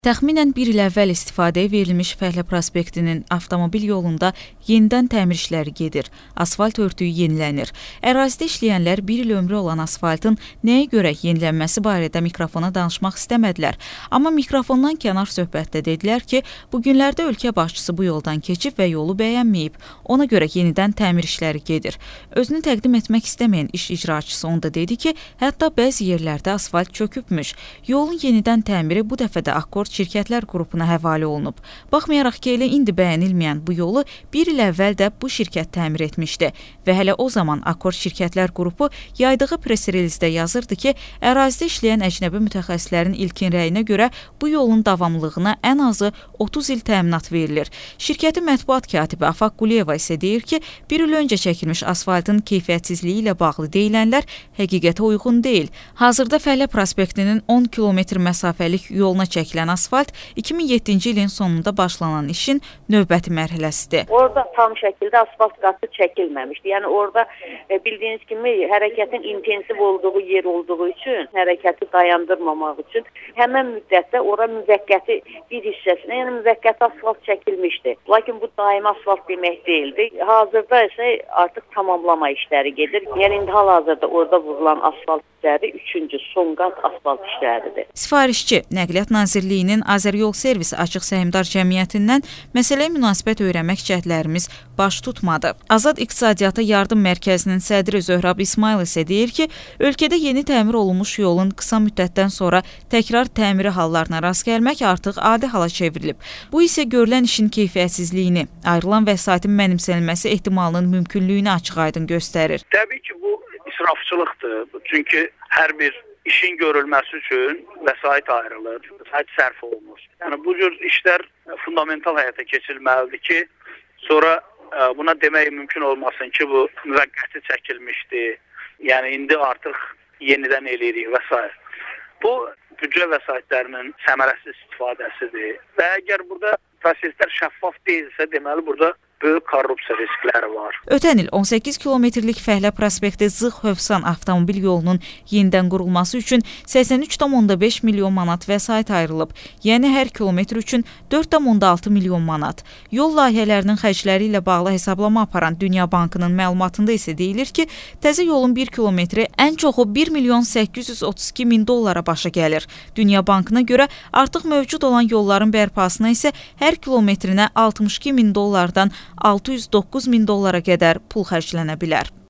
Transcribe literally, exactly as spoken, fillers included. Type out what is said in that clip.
Təxminən bir il əvvəl istifadəyə verilmiş Fəhlə prospektinin avtomobil yolunda yenidən təmir işləri gedir, asfalt örtüyü yenilənir. Ərazidə işləyənlər bir il ömrü olan asfaltın nəyə görə yenilənməsi barədə mikrofona danışmaq istəmədilər. Amma mikrofondan kənar söhbətdə dedilər ki, bu günlərdə ölkə başçısı bu yoldan keçib və yolu bəyənməyib, ona görə yenidən təmir işləri gedir. Özünü təqdim etmək istəməyən iş icraçısı onda dedi ki, hətta bəzi yerlərdə asfalt çökübmüş. Yolun yenidən təmiri bu dəfə də Akkor şirkətlər qrupuna həvalə olunub. Baxmayaraq ki, elə indi bəyənilməyən bu yolu bir il əvvəl də bu şirkət təmir etmişdi və hələ o zaman Akkor şirkətlər qrupu yaydığı press-relizdə yazırdı ki, ərazidə işləyən əcnəbi mütəxəssislərin ilkin rəyinə görə bu yolun davamlılığına ən azı otuz il təminat verilir. Şirkətin mətbuat katibi Afaq Quliyeva isə deyir ki, bir il öncə çəkilmiş asfaltın keyfiyyətsizliyi ilə bağlı deyilənlər həqiqətə uyğun deyil. Hazırda Fəhlə prospektinin on kilometr məsafəlik yoluna çəkilən asfalt iki min yeddinci ilin sonunda başlanan işin növbəti mərhələsidir. Orada tam şəkildə asfalt qatı çəkilməmişdi. Yəni orada e, bildiyiniz kimi hərəkətin intensiv olduğu yer olduğu üçün, hərəkəti dayandırmamaq üçün həmin müddətdə ora müvəqqəti bir hissəsinə, yəni müvəqqəti asfalt çəkilmişdi. Lakin bu daimi asfalt demək deyildi. Hazırda isə artıq tamamlama işləri gedir. Yəni indi hal-hazırda orada vurulan asfalt işləri üçüncü son qat asfalt işləridir. Sifarişçi Nəqliyyat Nazirliyinin Azəryol Servisi Açıq Səhmdar Cəmiyyətindən məsələyə münasibət öyrənmək cəhdlərimiz baş tutmadı. Azad İqtisadiyyata Yardım Mərkəzinin sədri Zöhrab İsmayıl isə deyir ki, ölkədə yeni təmir olunmuş yolun qısa müddətdən sonra təkrar təmiri hallarına rast gəlmək artıq adi hala çevrilib. Bu isə görülən işin keyfiyyətsizliyini, ayrılan vəsaitin mənimsənilməsi ehtimalının mümkünlüyünü açıq-aydın göstərir. Təbii ki, bu israfçılıqdır. Çünki hər bir işin görülməsi üçün vəsait ayrılır, vəsait sərf olunur. Yəni bu cür işlər fundamental həyata keçirilməlidir ki, sonra buna demək mümkün olmasın ki, bu müvəqqəti çəkilmişdir. Yəni indi artıq yenidən eləyirik və s. Bu büdcə vəsaitlərinin səmərəsiz istifadəsidir və əgər burada proseslər şəffaf deyilsə, deməli burada böyük korrupsiya riskləri var. Ötən il on səkkiz kilometrlik Fəhlə prospekti Zığ-Hövsan avtomobil yolunun yenidən qurulması üçün səksən üç tam onda beş milyon manat vəsait ayrılıb. Yəni hər kilometr üçün dörd tam onda altı milyon manat. Yol layihələrinin xərcləri ilə bağlı hesablama aparan Dünya Bankının məlumatında isə deyilir ki, təzə yolun bir kilometri ən çoxu bir milyon səkkiz yüz otuz iki min dollara başa gəlir. Dünya Bankına görə artıq mövcud olan yolların bərpasına isə hər kilometrinə altmış iki min dollardan altı yüz doqquz min dollara qədər pul xərclənə bilər.